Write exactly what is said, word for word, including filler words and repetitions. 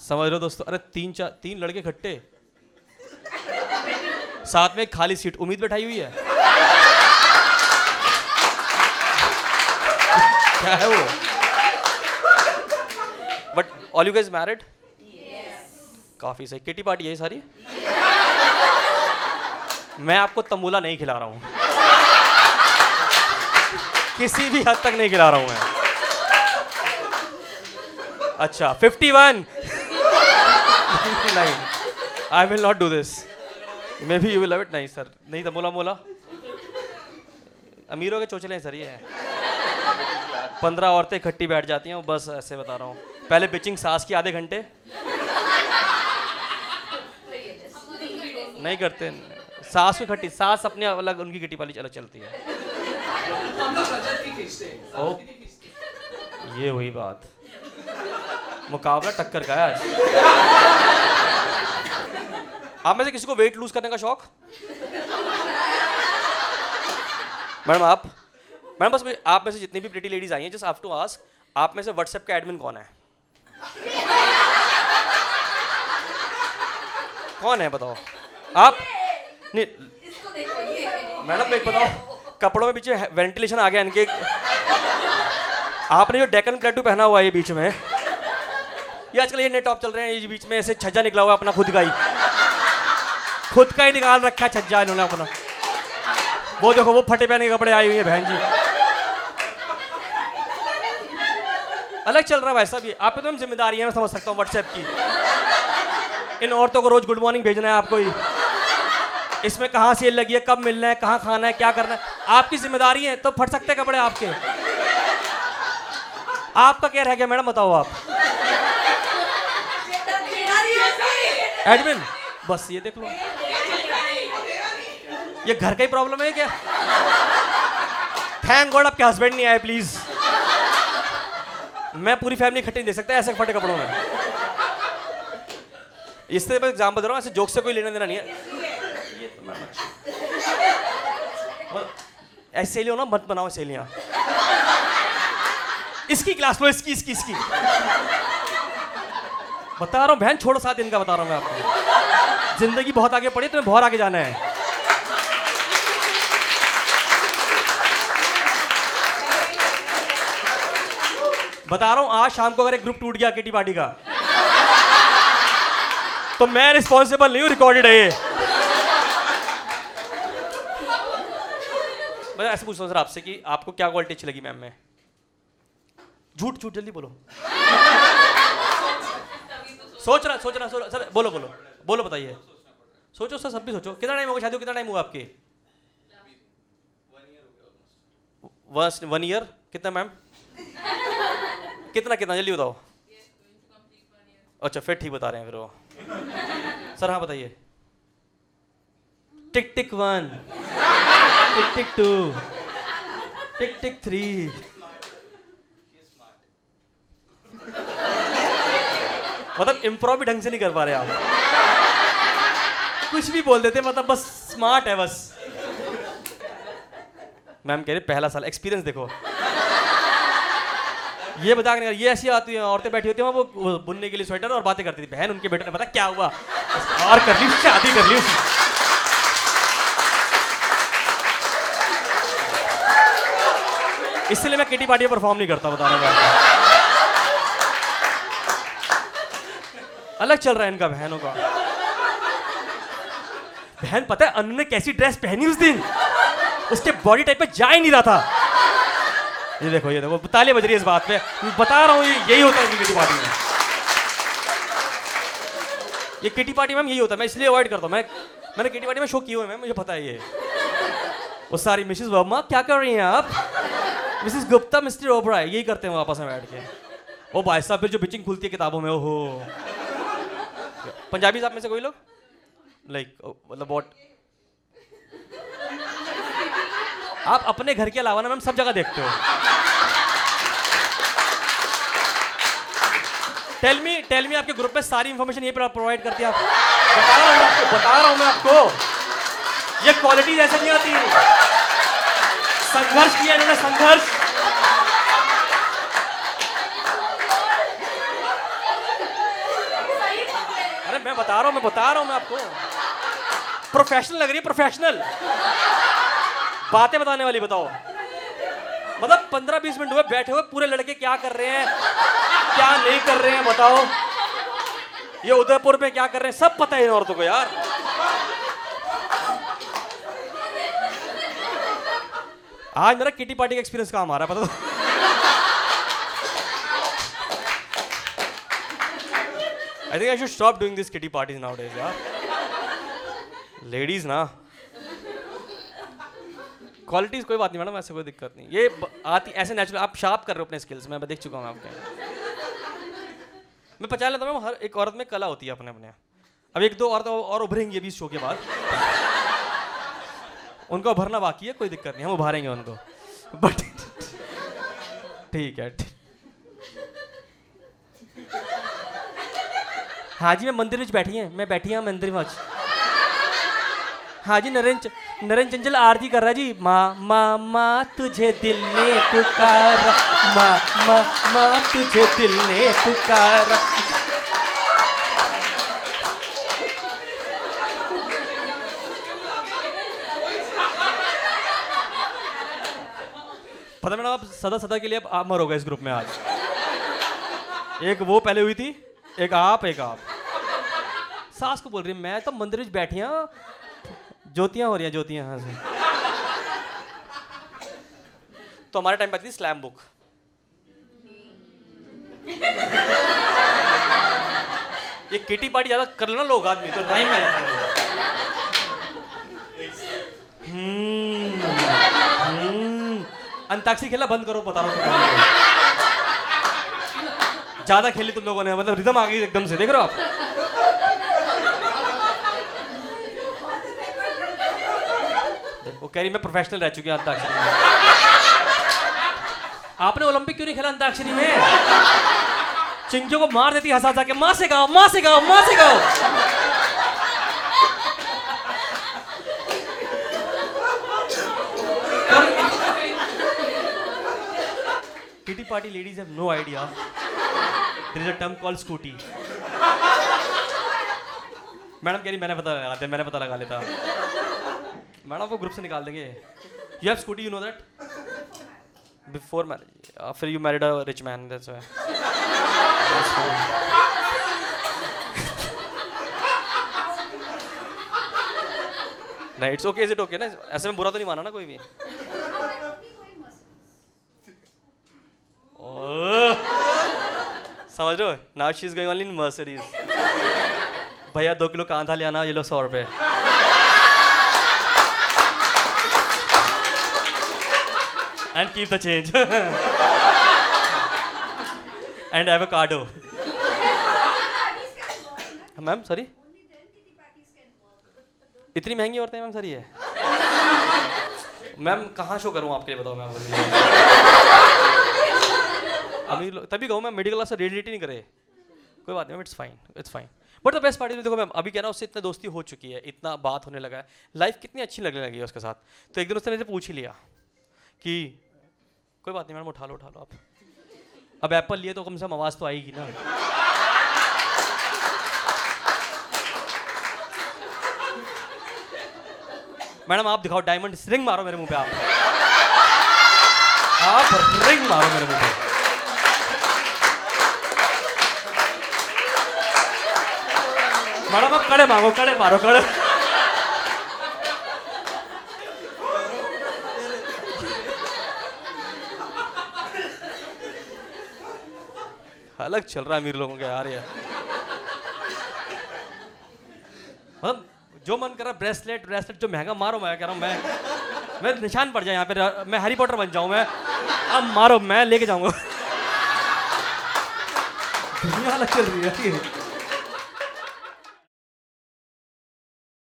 समझ रहे हो दोस्तों? अरे तीन चार तीन लड़के इकट्ठे, साथ में एक खाली सीट, उम्मीद बैठाई हुई है। क्या है वो? But all you guys married? काफी सही। किटी पार्टी है सारी? मैं आपको तंबूला नहीं खिला रहा हूं, किसी भी हद तक नहीं खिला रहा हूं मैं। अच्छा फिफ्टी वन। नहीं, I will not do this. Maybe you will love it. नहीं सर, नहीं तंबूला मोला अमीरों के चोचले हैं सर ये। पंद्रह औरतें इकट्ठी बैठ जाती हैं, बस ऐसे बता रहा हूँ। पहले पिचिंग सास की आधे घंटे नहीं करते, सास की खट्टी, सास अपने अलग, उनकी किटी पाली अलग चलती है। ओ, ये वही बात, मुकाबला टक्कर का है आज। आप में से किसी को वेट लूज करने का शौक? मैडम आप, मैडम बस आप में से जितनी भी प्रिटी लेडीज आई हैं, जस्ट हैव टू आस्क, आप में से व्हाट्सएप का एडमिन कौन है? कौन है बताओ आप? नहीं मैडम एक बताओ, कपड़ों में पीछे वेंटिलेशन आ गया इनके। आपने जो डेकन प्लेटू पहना हुआ है ये बीच में, ये आजकल ये नए टॉप चल रहे हैं, ये बीच में ऐसे छज्जा निकला हुआ अपना खुद का ही, खुद का ही निकाल रखा है छज्जा इन्होंने अपना। वो देखो वो फटे पहने के कपड़े आए हुए हैं बहन जी, अलग चल रहा है वैसा भी। आप पे तो हम जिम्मेदारी है, मैं समझ सकता हूँ व्हाट्सएप की। इन औरतों को रोज गुड मॉर्निंग भेजना है आपको ही, इसमें कहाँ सेल लगी है, कब मिलना है, कहाँ खाना है, क्या करना है, आपकी जिम्मेदारी है। तो फट सकते हैं कपड़े आपके। आपका क्या रह गया मैडम बताओ आप? एडमिन बस ये देख लो, ये घर का ही प्रॉब्लम है क्या? थैंक गॉड आपके हस्बैंड नहीं आए प्लीज, मैं पूरी फैमिली इकट्ठी नहीं दे सकता ऐसे फटे कपड़ों में। इससे मैं एग्जाम्पल दे रहा हूँ, ऐसे जोक से कोई लेना देना नहीं है। ये तो मैं ऐसे सहेलियों ना मत बनाओ सहेलियां। इसकी क्लास लो, इसकी इसकी इसकी बता रहा हूँ बहन, छोड़ो सात दिन का बता रहा हूँ मैं आपको। जिंदगी बहुत आगे पड़ी, तुम्हें बहुत आगे जाना है। बता रहा हूँ, आज शाम को अगर एक ग्रुप टूट गया किटी पार्टी का, तो मैं रिस्पॉन्सिबल नहीं हूँ, रिकॉर्डेड है ये। मैं ऐसे पूछता हूँ सर आपसे कि आपको क्या क्वालिटी अच्छी लगी मैम में? झूठ झूठ जल्दी बोलो। सोच रहा सोच रहा सोच रहा सर, बोलो बोलो बोलो बताइए। सोचो सर, सब भी सोचो। कितना टाइम होगा शादी को? कितना टाइम हुआ आपके? One year. कितना मैम? कितना कितना जल्दी बताओ। अच्छा फिर ठीक बता रहे हैं फिर वो। सर हाँ बताइए। Tick tick one, tick tick two, tick tick three. मतलब इम्प्रोव भी ढंग से नहीं कर पा रहे आप, कुछ भी बोल देते, मतलब बस स्मार्ट है बस। मैम कह रहे पहला साल एक्सपीरियंस देखो। ये बता के ये ऐसी आती है, औरतें बैठी होती हैं वो, वो बुनने के लिए स्वेटर और बातें करती थी। बहन उनके बेटे ने पता क्या हुआ और कर ली शादी कर ली। इसलिए मैं किटी पार्टी में परफॉर्म नहीं करता, बता रहा हूँ। अलग चल रहा है इनका बहनों का। बहन पता है अनु ने कैसी ड्रेस पहनी उस दिन, उसके बॉडी टाइप पे जा ही नहीं रहा था। ये देखो ये देखो तालियां बज रही है इस बात पे, बता रहा हूँ यही होता है किटी पार्टी में। ये किटी पार्टी में यही होता है, मैं इसलिए अवॉइड करता हूँ। मैं मैंने किटी पार्टी में शो किए हुए हैं, मुझे पता है ये। वो सारी मिसेस वर्मा क्या कर रही हैं आप, मिसेस गुप्ता, मिस्टर ओबराय, यही करते हैं आपस में बैठ के। ओ भाई साहब फिर जो पिचिंग खुलती है किताबों में, ओहो। पंजाबी साहब में से कोई लोग लाइक मतलब व्हाट, आप अपने घर के अलावा ना मैम सब जगह देखते हो। टेल मी टेल मी आपके ग्रुप में सारी इंफॉर्मेशन ये प्रोवाइड करती है आप? बता रहा हूँ आपको, बता रहा हूँ मैं आपको, ये क्वालिटीज ऐसे नहीं आती। संघर्ष किया इन्होंने, संघर्ष। मैं बता रहा हूँ मैं बता रहा हूँ मैं आपको, प्रोफेशनल लग रही है, प्रोफेशनल बातें बताने वाली। बताओ मतलब पंद्रह बीस मिनट हुए बैठे हुए, पूरे लड़के क्या कर रहे हैं क्या नहीं कर रहे हैं बताओ, ये उदयपुर में क्या कर रहे हैं सब पता है इन औरतों को यार। आज मेरा किटी पार्टी का एक्सपीरियंस काम आ रहा है पता। I think I should stop doing these kitty parties nowadays यार। लेडीज ना क्वालिटीज कोई बात नहीं मैडम, ऐसे कोई दिक्कत नहीं, ये आती ऐसे नेचुरल, आप शार्प कर रहे हो अपने स्किल्स में, मैं देख चुका हूँ आपके। मैं पहचान लेता हूँ हर एक औरत में कला होती है अपने अपने। अब एक दो औरत और उभरेंगी अभी इस शो के बाद, उनको उभरना बाकी है, कोई दिक्कत नहीं, हम उभारेंगे उनको, बट ठीक है। हाँ जी मैं मंदिर में बैठी हैं, मैं बैठी हूँ मंदिर में। हाँ जी नरेंद्र नरेंद्र चंचल आरती कर रहा है जी। माँ माँ माँ तुझे दिल ने पुकारा, माँ माँ माँ तुझे दिल ने पुकारा। पता मैडम आप सदा सदा के लिए अब आप मरोगे इस ग्रुप में आज। एक वो पहले हुई थी, एक आप एक आप। सास को बोल रही है मैं तो मंदिर में बैठी हूँ, ज्योतियां हो रही हैं ज्योतियां यहाँ से। तो हमारे टाइम पे आती थी स्लैम बुक। ये किटी पार्टी ज्यादा कर लो ना लोग आदमी तो टाइम में हम्म हम्म अंताक्षरी खेलना बंद करो बता रहा हूँ। ज्यादा खेली तुम लोगों ने, मतलब रिदम आ गई एकदम से, देख रहे हो आप। वो कह रही मैं प्रोफेशनल रह चुकी हूँ अंताक्षरी में। आपने ओलंपिक क्यों नहीं खेला अंताक्षरी में? चिंकियों को मार देती हंसा हंसा के, माँ से गाओ माँ से गाओ माँ से गाओ। Kitty party ladies have no idea there is a term called scooty. Madam कह रही मैंने पता लगा दिया, मैंने पता लगा लेता। मैडम वो ग्रुप से निकाल देंगे। You have scooty, you know that? Before marriage, after you married a rich man, that's why. नहीं it's okay, is it okay ना? ऐसे में बुरा तो नहीं माना ना कोई भी? समझ रहे हो? Now she is going only in Mercedes. भैया दो किलो कांधा ले आना, ये लो सौ रुपए। And keep the change. And avocado. Ma'am sorry, इतनी महंगी औरतें मैम सर ये? मैम कहाँ शो करूँ आपके लिए बताओ मैम? अभी तभी कहूँ मैं मेडिकल क्लास से रिलेट ही नहीं करे। कोई बात नहीं, it's fine it's fine. But the best party में देखो मैम, अभी कह रहा हूँ उससे इतना दोस्ती हो चुकी है, इतना बात होने लगा है, लाइफ कितनी अच्छी लगने लगी है उसके साथ। तो एक दिन उसने मुझसे पूछ ही लिया कि कोई बात नहीं मैडम उठा लो उठा लो आप, अब एप्पल लिए तो कम से कम आवाज़ तो आएगी ना। मैडम आप दिखाओ डायमंड रिंग मारो मेरे मुंह पे, आप आप रिंग मारो मेरे मुंह पे। मैडम आप कड़े मांगो, कड़े मारो कड़े। अलग चल रहा है अमीर लोगों के यार ये। मतलब जो मन कर रहा ब्रेसलेट ब्रेसलेट जो महंगा मारो, मैं कह रहा हूँ मैं मैं निशान पड़ जाए यहाँ पे, मैं हैरी पॉटर बन जाऊँ मैं। अब मारो मैं लेके जाऊँगा। दुनिया अलग चल रही है।